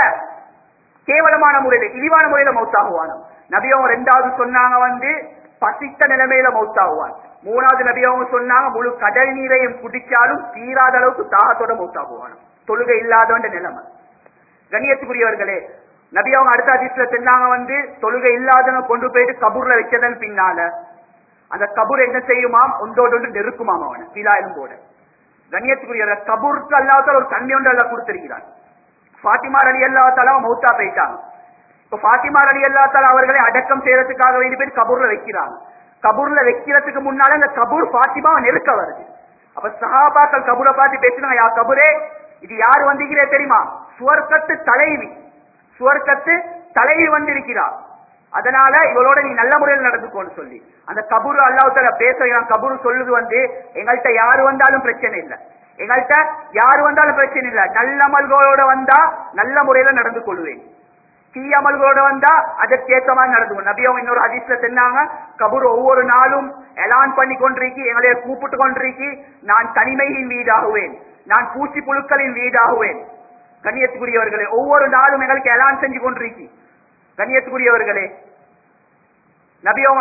கேவலமான முறையில இழிவான முறையில மௌத்தாகுவான. நபியாவும் 2வது சொன்னாங்க பசித்த நிலைமையில மௌத்தாகுவான். 3வது நபியாவும் சொன்னாங்க முழு கடல் நீரையும் குடிச்சாலும் தீராத அளவுக்கு தாகத்தோட மௌத்தாகுவான். தொழுகை இல்லாதவண்ட நிலைமை. கண்ணியத்துக்குரியவர்களே, நபியாவும் அடுத்த ஹதீஸ்ல சொன்னாங்க தொழுகை இல்லாதவங்க கொண்டு போயிட்டு கபூர்ல வச்சதன் பின்னால அந்த கபூர் என்ன செய்யுமாம், ஒன்றோடு ஒன்று நெருக்குமாம் அவனை கீழாயிலும் போட. கண்ணியத்துக்குரிய கபூருக்கு அல்லாஹ் ஒரு தன்மை ஒன்று எல்லாம் கொடுத்திருக்கிறார். ஃபாத்திமா ரலியல்லாஹு தஆலா மௌத்தா போயிட்டாங்க. இப்ப ஃபாத்திமா ரலியல்லாஹு தஆலா அவர்களை அடக்கம் செய்யறதுக்காக வேண்டி போய் கபூர்ல வைக்கிறாங்க. கபூர்ல வைக்கிறதுக்கு முன்னால அந்த கபூர் ஃபாத்திமாவை நெருக்க வருது. அப்ப சஹாபாக்கள் கபூரை பார்த்து பேசினாங்க, யா கபூரே, இது யாரு வந்திருக்கிறே தெரியுமா? சுவர்க்கத்து தலைவி, சுவர்க்கத்து தலைவி வந்திருக்கிறார், அதனால இவளோட நீ நல்ல முறையில் நடந்துக்கோன்னு சொல்லி அந்த கபூர் அல்லாஹ் தஆலா பேசுறான். கபூர் சொல்லுது எங்கள்கிட்ட யாரு வந்தாலும் பிரச்சனை இல்லை, எங்கள்கிட்ட யாரு வந்தாலும் பிரச்சனை இல்லை, நல்ல அமல்களோட வந்தா நல்ல முறையில நடந்து கொள்வேன், தீய அமல்களோட வந்தா அதற்கேற்ற மாதிரி நடந்துக்கும். நபியும் இன்னொரு ஹதீஸ்ல சொன்னாங்க, கபூர் ஒவ்வொரு நாளும் எலான் பண்ணி கொண்டிருக்கி, எங்களை கூப்பிட்டு கொண்டிருக்கி, நான் தனிமையின் வீடாகுவேன், நான் பூச்சி புழுக்களின் வீடாகுவேன். கண்ணியத்துக்குரியவர்களே, ஒவ்வொரு நாளும் எங்களுக்கு எலான் செஞ்சு கொண்டிருக்கி. கண்ணியத்துக்குரியவர்களே, நபியும்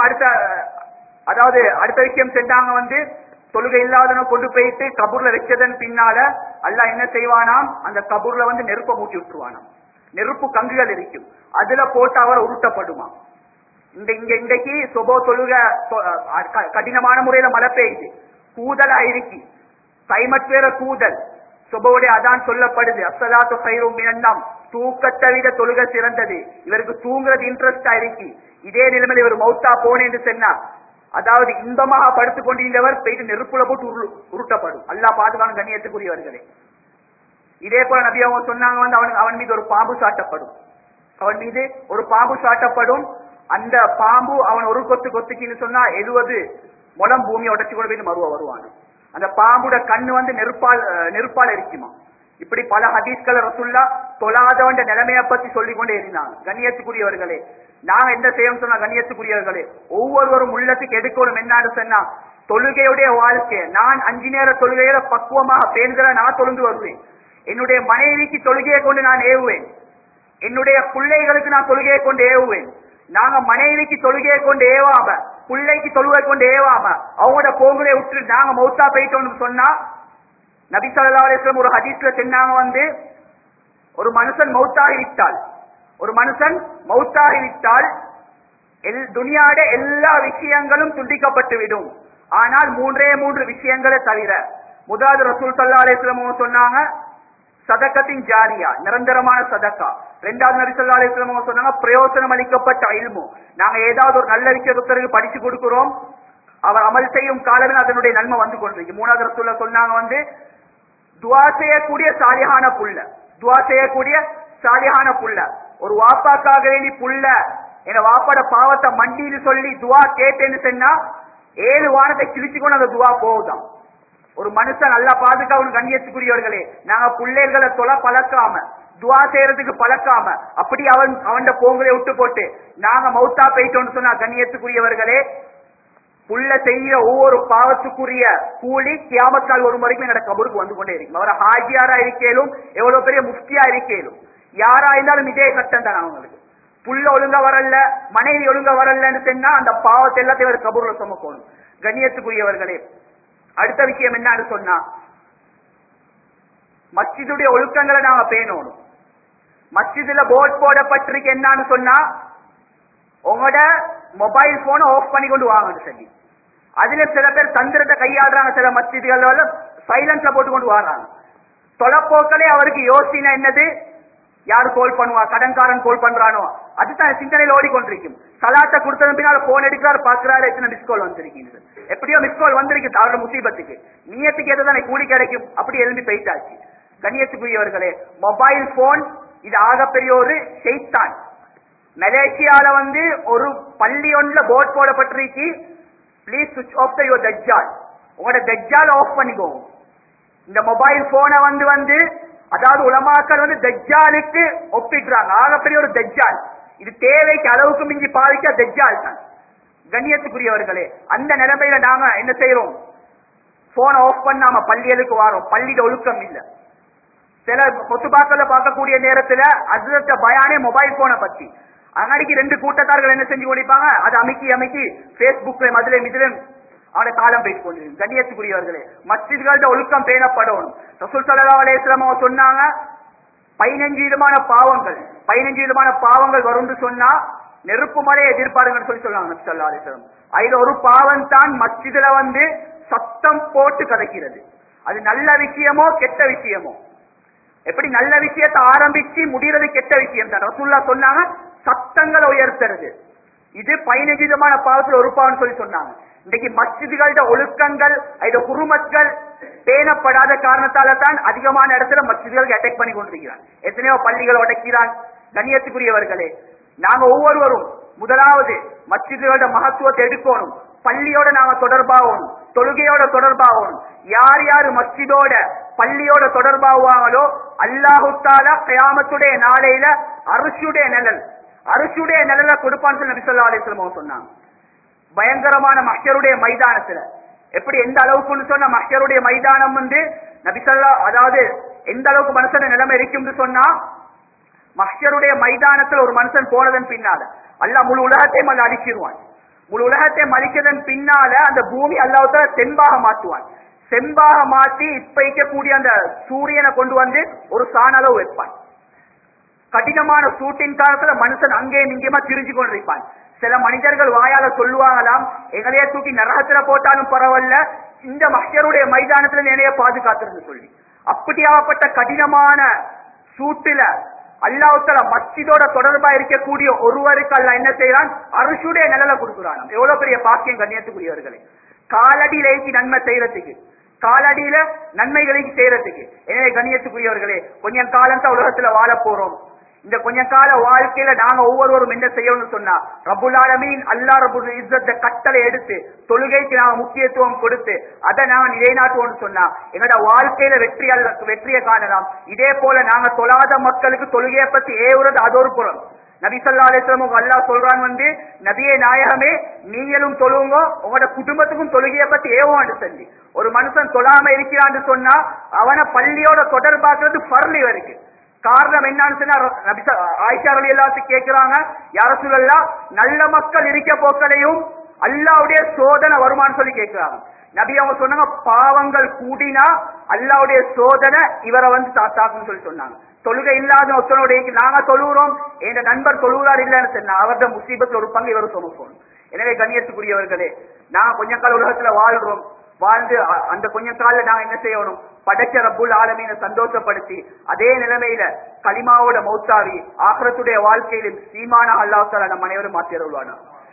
அடுத்த விஷயம் செஞ்சாங்க தொழுகை இல்லாதவன கொண்டு போயிட்டு கபூர்ல வச்சதன் பின்னால அல்லாஹ் என்ன செய்வானாம், அந்த கபூர்ல நெருப்ப மூட்டி விட்டுருவானாம். நெருப்பு கங்குகள் இருக்கும், அதுல போட்டு அவர் உருட்டப்படுமா. இன்றைக்கு சொபோ தொழுக கடினமான முறையில மழை பெய்யுது, கூதலா இருக்கு, கைமட் வேற கூதல். சொபோடைய அதான் சொல்லப்படுது, அஸ்ஸலாத்து கைரும் மினன்னாம், தூக்கத்தை விட தொழுகை சிறந்தது. இவருக்கு தூங்குறது இன்ட்ரெஸ்டா இருக்கு. இதே நிலைமையில இவர் மௌத்தா போனேன்னு சொன்னா, அதாவது இன்பமாக படுத்துக் கொண்டிருந்தவர் போயிட்டு நெருப்புல போட்டு உருட்டப்படும். அல்லாஹ் பாதுகாப்பு. கண்ணியத்துக்குரியவர்களே, இதே போல நபி அவங்க சொன்னாங்க அவன் மீது ஒரு பாம்பு சாட்டப்படும், அவன் மீது ஒரு பாம்பு சாட்டப்படும். அந்த பாம்பு அவன் ஒரு கொத்துக்கின்னு சொன்னா 70 முழம் பூமியை உடைச்சு கொண்டு போய் மறுவ வருவான். அந்த பாம்புட கண்ணு நெருப்பால் இருக்குமா. இப்படி பல ஹதீஸ்களை ரசூலுல்லாஹ் தொழாதவண்ட நிலைமையை பத்தி சொல்லிக் கொண்டே இருந்தாங்க. கண்ணியத்துக்குரியவர்களே, நாங்க என்ன செய்யணும் சொன்னா, கண்ணியத்துக்குரியவர்களே, ஒவ்வொருவரும் உள்ளத்துக்கு எடுக்கணும் என்னன்னு சொன்னா, தொழுகையுடைய வாழ்க்கை. நான் 5 நேர தொழுகையில பக்குவமாக பேணுதல நான் தொழுந்து வருவேன். என்னுடைய மனைவிக்கு தொழுகையை கொண்டு நான் ஏவுவேன், என்னுடைய பிள்ளைகளுக்கு நான் தொழுகையை கொண்டு ஏவுவேன். நாங்க மனைவிக்கு தொழுகையை கொண்டு ஏவாம, பிள்ளைக்கு தொழுகை கொண்டு ஏவாம அவங்களோட போகுதை விட்டு நாங்க மௌத்தா போயிட்டோம்னு சொன்னா, நபி ஸல்லல்லாஹு அலைஹி வஸல்லம் ஒரு ஹதீஸ்ல சொன்னாங்க, ஒரு மனுஷன் மௌத்தாகிவிட்டால், ஒரு மனுஷன் மௌத்தாகிவிட்டால் துனியாட எல்லா விஷயங்களும் துண்டிக்கப்பட்டு விடும், ஆனால் 3 விஷயங்களை தவிர. முதலாவது ரசூல் ஸல்லல்லாஹு அலைஹி வஸல்லம் சொன்னாங்க, சதக்கத்தின் ஜாரியா, நிரந்தரமான சதக்கா. 2வது நபி ஸல்லல்லாஹு அலைஹி வஸல்லம் சொன்னாங்க, பிரயோஜனம் அளிக்கப்பட்ட இல்மு. நாங்க ஏதாவது ஒரு நல்ல விஷயத்துக்கு படிச்சு கொடுக்கிறோம், அவர் அமல் செய்யும் காலத்தில் அதனுடைய நன்மை வந்து கொண்டிருக்கு. மூணாவது ரசூலுல்லாஹ் சொன்னாங்க துஆ செய்யக்கூடிய சாலிஹான புள்ள, துஆ செய்யக்கூடிய சாலிஹான புள்ள. ஒரு வாப்பாக்காக வேண்டி புள்ள என் வாப்பாட பாவத்தை மண்டின்னு சொல்லி துஆ கேட்டேன்னு சொன்னா 7 வானத்தை கிழிச்சுக்கொண்டு அந்த துஆ போகுதான். ஒரு மனுஷன் நல்லா பாதுகாவணும். கண்ணியத்துக்குரியவர்களே, நாங்க பிள்ளைகளை தொலை பழக்காம துஆ செய்யறதுக்கு பழக்காம அப்படி அவன் போங்களை விட்டு போட்டு நாங்க மௌத்தா போயிட்டோம்னு சொன்னா, கண்ணியத்துக்குரியவர்களே, புள்ள செய்ய ஒவ்வொரு பாவத்துக்குரிய கூலி கியாமத் நாள் ஒரு முறைக்கும் என்னோட கபருக்கு வந்து கொண்டே இருக்கும். அவர் ஹாஜியாரா இருக்கேலும், எவ்வளவு பெரிய முஃப்தியா இருக்கேலும், யாரா இருந்தாலும் இதே கட்டம் தான் அவங்களுக்கு. புள்ள ஒழுங்கா வரல, மனைவி ஒழுங்கா வரலன்னு சொன்னா அந்த பாவத்தை எல்லாத்தையும் கபூர்ல சுமக்கணும். கண்ணியத்துக்குரியவர்களே, அடுத்த விஷயம் என்னன்னு சொன்னா, மஸ்ஜிதுடைய ஒழுக்கங்களை நாங்க பேணணும். மஸ்ஜிதுல போர்ட் போடப்பட்டிருக்கு என்னன்னு சொன்னா, உங்களோட மொபைல் போனை ஆஃப் பண்ணி கொண்டு வாங்கன்னு சொல்லி. அதுல சில பேர் தந்திரத்தை கையாடுறாங்க. சில மஸ்ஜிதுகள் சைலன்ஸ்ல போட்டு கொண்டு வர்றாங்க. தொலைப்போக்களே அவருக்கு யோசனை என்னது, யாரு கோல் பண்ணுவா, கடன்காரன் கோல் பண்றானோ, அதுதான் சிந்தனையில் ஓடிக்கொண்டிருக்கும். சலாத்தை கொடுத்தது பின்னால போன் எடுக்கிறாரு, பாக்குறாரு, எத்தனை மிஸ் கால் வந்திருக்கீங்க, எப்படியோ மிஸ் கால் வந்திருக்கு. அவரோட முசீபத்துக்கு நீயத்துக்கு ஏதாவது கூலி கிடைக்கும், அப்படி எழுப்பி போயிட்டாச்சு. கண்ணியத்துக்குரியவர்களே, மொபைல் போன் இது ஆகப்பெரிய ஒரு ஷைத்தான். மலேசியால ஒரு பள்ளி ஒன்றுல போர்ட் போடப்பட்டிருக்கு, பிளீஸ் சுவிட்ச் ஆஃப் த யுவர் தஜ்ஜால், உங்களோட தஜ்ஜால் ஆஃப் பண்ணிக்கோங்க. இந்த மொபைல் போனை அதாவது உலமாக்கள் தஜ்ஜாலுக்கு ஒப்பிடுறாங்க. ஆகப்பெரிய ஒரு தஜ்ஜால். இது தேவைக்கு அளவுக்கு மிஞ்சி பாதிக்க தஜ்ஜால் தான். கண்ணியத்துக்குரியவர்களே, அந்த நிலைமையில நாங்க என்ன செய்யறோம், போனை ஆஃப் பண்ணாம பள்ளிகளுக்கு வாரோம். பள்ளியில ஒழுக்கம் இல்ல. சில கொத்துபாக்களை பார்க்கக்கூடிய நேரத்துல அதுல பயானே மொபைல் போனை பத்தி. அன்னைக்கு 2 கூட்டத்தார்கள் என்ன செஞ்சு கொண்டிருப்பாங்க, அது அமைக்கி பேஸ்புக்ல மதுரை மிதிலும் அவனை காலம் போயிட்டு கொண்டிருக்கும். கண்ணியத்துக்குரியவர்களே, மஸ்ஜித்களோட ஒழுக்கம் பேணப்படணும். ரசூல் ஸல்லல்லாஹு அலைஹி வஸல்லம் சொன்னாங்க, 15 விதமான பாவங்கள் வரும்னு சொன்னா நெருப்பு மலையை எதிர்பாருங்கன்னு சொல்லி சொன்னாங்க நபி ஸல்லல்லாஹு அலைஹி வஸல்லம். அதுல ஒரு பாவம் தான் மஸ்ஜிதுல சத்தம் போட்டு கதைக்கிறது. அது நல்ல விஷயமோ கெட்ட விஷயமோ, எப்படி நல்ல விஷயத்தை ஆரம்பிச்சு முடிகிறது கெட்ட விஷயம் தான். ரசூலுல்லாஹ் சொன்னாங்க, சத்தங்களை உயர்த்துறது இது 15 விதமான பாவத்துல ஒரு பாவம் சொல்லி சொன்னாங்க. இன்னைக்கு மஸ்ஜிதுகளோட ஒழுக்கங்கள், குருமத்கள் பேணப்படாத காரணத்தால தான் அதிகமான இடத்துல மஸ்ஜிதுகளுக்கு அட்டாக் பண்ணி கொண்டிருக்கிறான். எத்தனையோ பள்ளிகள் உடைக்கிறான். கண்ணியத்துக்குரியவர்களே, நாங்க ஒவ்வொருவரும் முதலாவது மஸ்ஜிதுகளோட மகத்துவத்தை எடுக்கணும். பள்ளியோட நாங்க தொடர்பாகணும், தொழுகையோட தொடர்பாகணும். யார் யாரு மஸ்ஜிதோட பள்ளியோட தொடர்பாகுவாங்களோ அல்லாஹு தஆலா கியாமத்துடைய நாளையில அர்ஷுடைய நிழலை கொடுப்பான்னு நபி ஸல்லல்லாஹு அலைஹி வஸல்லம் சொன்னாங்க. பயங்கரமான மஹ்ஷருடைய மைதானத்துல எப்படி எந்த அளவுக்கு சொன்னா, மஹ்ஷருடைய மைதானம் நபி ஸல்லல்லாஹு, அதாவது எந்த அளவுக்கு மனுஷன் நிலைமை இருக்கும்னு சொன்னா, மஹ்ஷருடைய மைதானத்துல ஒரு மனுஷன் போனதன் பின்னால அல்லாஹ் முழு உலகத்தையும் அல்ல அழிச்சிருவான். முழு உலகத்தையும் அழிக்கதன் பின்னால அந்த பூமி அல்லாஹ் தஆலா தென்பாக மாற்றுவான். செம்பாக மாற்றி இப்ப இருக்கக்கூடிய அந்த சூரியனை கொண்டு ஒரு சாணளவு வைப்பான். கடினமான சூட்டின் காலத்துல மனுஷன் அங்கேயும் இங்கேயுமா திரிஞ்சு கொண்டிருப்பான். சில மனிதர்கள் வாயால சொல்லுவாங்களாம், எங்களையே தூக்கி நரகத்துல போட்டாலும் பரவாயில்ல, இந்த மஹ்ஷருடைய மைதானத்துல நிறைய பாதுகாத்துருந்து சொல்லி. அப்படியாப்பட்ட கடினமான சூட்டுல அல்லாஹ் தஆலா மஸ்ஜிதோட தொடர்பா இருக்கக்கூடிய ஒருவருக்கு அல்லாஹ் என்ன செய்யறான், அர்ஷுடைய நிழலை கொடுக்கிறான். எவ்வளவு பெரிய பாக்கியம் கண்ணியத்துக்குரியவர்களே. காலடியிலேக்கு நன்மை செய்யறதுக்கு, காலடியில நன்மைகளுக்கு செய்யறதுக்கு. எனவே கண்ணியத்துக்குரியவர்களே, கொஞ்சம் காலம் தான் உலகத்துல வாழ போறோம். இந்த கொஞ்ச கால வாழ்க்கையில நாங்க ஒவ்வொருவரும் என்ன செய்யணும்னு சொன்னா, ரப்புல் ஆலமீன் அல்லாஹ் ரப்புல் இஸ்ஸத் கட்டளை எடுத்து தொழுகைக்கு நாங்க முக்கியத்துவம் கொடுத்து அதை நாங்க நிலைநாட்டுவோம்னு சொன்னா எங்களோட வாழ்க்கையில வெற்றியை காணலாம். இதே போல நாங்க தொழாத மக்களுக்கு தொழுகையை பத்தி ஏவுறது அது ஒரு புறம். நபி ஸல்லல்லாஹு அலைஹி வஸல்லம் அல்லாஹ் சொல்றான், நபியே நாயகமே, நீங்களும் தொழுவுங்க, உங்களோட குடும்பத்துக்கும் தொழுகையை பத்தி ஏவோன்னு சொல்லி. ஒரு மனுஷன் தொழாம இருக்கிறான்னு சொன்னா அவனை பள்ளியோட தொடர்பாக்குறது ஃபர்லி வரைக்கும். காரணம் என்னன்னு சொன்னா, ஆயிஷா ரலியல்லாஹு கேட்கிறாங்க, யா ரசூலல்லாஹ், நல்ல மக்கள் இருக்க போக்களையும் அல்லாஹ்வுடைய சோதனை வருமானு சொல்லி கேட்கிறாங்க. நபி அவங்க சொன்னாங்க, பாவங்கள் கூடினா அல்லாஹ்வுடைய சோதனை இவரை தாத்தாக்குன்னு சொல்லி சொன்னாங்க. தொழுகை இல்லாத ஒருத்தனோட நாங்க தொழுகிறோம், என் நண்பர் தொழுகிறார் இல்லன்னு சொன்னா அவருடைய முசீபத்தில் ஒரு பங்கு இவரு சுமக்கணும். எனவே கண்ணியத்துக்குரியவர்களே, நாங்க கொஞ்ச கால உலகத்துல வாழ்ந்து அந்த கொஞ்ச கால நாங்க என்ன செய்யணும், படைச்ச ரப்புல் ஆலமீனை சந்தோஷப்படுத்தி அதே நிலைமையில கலிமாவோட மௌத்தாவி ஆகிரத்துடைய வாழ்க்கையிலும் சீமான அல்லாஹ் தஆலா நம் அனைவரும் மாற்றி அருள்வானா.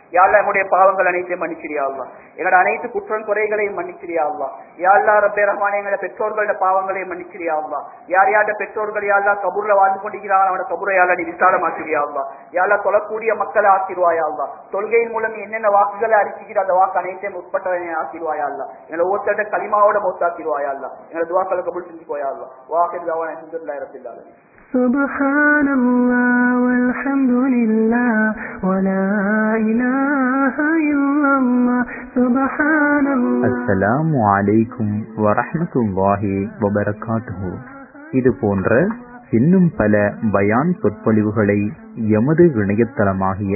யா அல்லாஹ் எங்களுடைய பாவங்கள் அனைத்தையும் மன்னிச்சிரியா அல்லாஹ், எங்களோட அனைத்து குற்றம் குறைகளையும் மன்னிச்சிரியா அல்லாஹ். யா அல்லாஹ் ரப்பே ரஹ்மானே எங்களோட பெற்றோர்களோட பாவங்களையும் மன்னிச்சிரியா அல்லாஹ். யார் யார்ட பெற்றோர்கள் யா அல்லாஹ் கபூர்ல வாழ்ந்து கொண்டிருக்கிறாங்க அவனோட கபூரை யா அல்லாஹ் நீ விசாலமாக்கிறியா அல்லாஹ். யா அல்லாஹ் தொழக்கூடிய மக்களை ஆக்கிடுவாயா அல்லாஹ். தொழுகையின் மூலம் நீ என்னென்ன வாக்குகளை அறிவிக்கிற அந்த வாக்கு அனைத்தையும் உட்பட்டவனை ஆக்கிடுவாயா அல்லாஹ். எங்களை ஒவ்வொருத்தட்ட களிமாவோட மௌத்தாக்கிடுவாயா அல்லாஹ். எங்களை துஆக்களை கபூல் செஞ்சுக்கோயா அல்லாஹ். வாஹிர் தஅவானா அல்ஹம்துலில்லாஹி ரப்பில் ஆலமீன். Subhanallah walhamdulillah wala ilaha illallah subhanallah. அஸ்ஸலாமு அலைக்கும் வரஹ்மத்துல்லாஹி வபரகாத்துஹு. இது போன்ற இன்னும் பல பயான் சொற்பொழிவுகளை எமது இணையதளமாகிய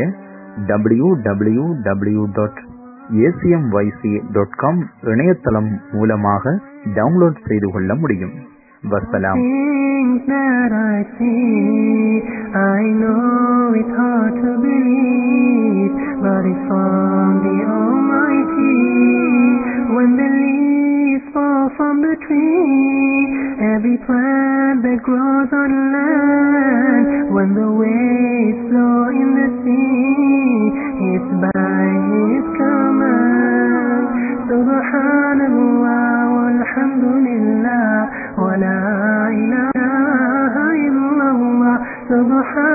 www.acmyc.com இணையதளம் மூலமாக டவுன்லோட் செய்து கொள்ள முடியும். வஸ்ஸலாம். Things that I see, I know it's hard to believe, but it's from the Almighty. When the leaves fall from the tree, every plant that grows on land, when the waves flow in the sea, it's by His command. Subhanallah walhamdulillah wala ilaha illallah subhanallah.